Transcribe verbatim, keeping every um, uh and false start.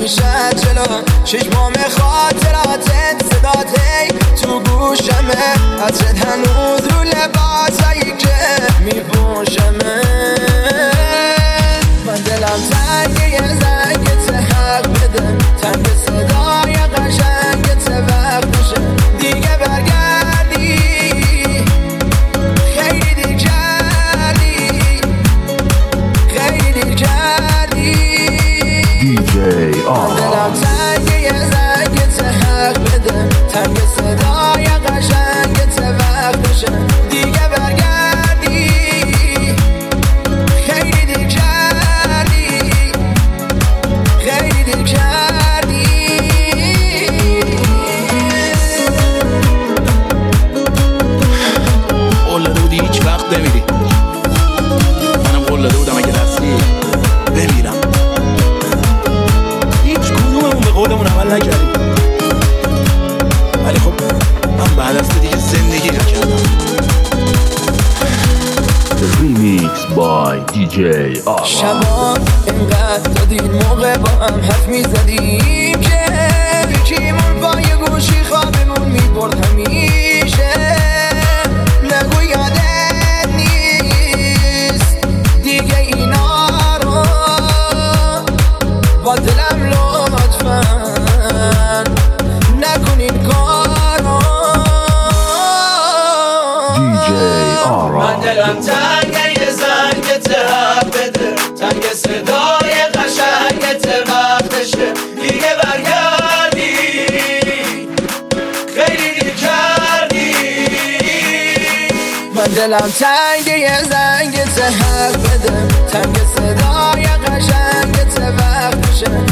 میشه جلو چشمام خاطراتت صدات هی تو گوشمه عطرت هنوز رو لباسایی که میپوشمه من دلم تنگه یه زنگت حق بده تنگ صدای قشنگت وقتشه دیگه برگردی خیلی دیر کردی خیلی دیر کردی دی جی آر دلم تنگه یه زنگت حق بده تنگ صدای قشنگت وقتشه دیگه برگردی خیلی دیر کردی خیلی دیر کردی قول داده بودی هیچ وقت نمیری منم قول داده بودم اگه رفتی بمیرم هیچ کدوممون به قولمون عمل نکردیم ولی خب من بعد از تو دیگه زندگی نکردم ریمیکس بای دی جی آر شبا اینقدر تا دیر موقع با هم حرف میزدیم که یکیمون با یه گوشی خوابمون میبرد همیشه نگو یادت نیست دیگه اینا رو با دلم لطفا نکن این کارو دی جی آر من دلم تنگه یه زنگت حق بده تنگ صدای قشنگت وقتشه دیگه برگردی خیلی دیر کردی من دلم تنگه یه زنگت حق بده تنگ صدای قشنگت وقتشه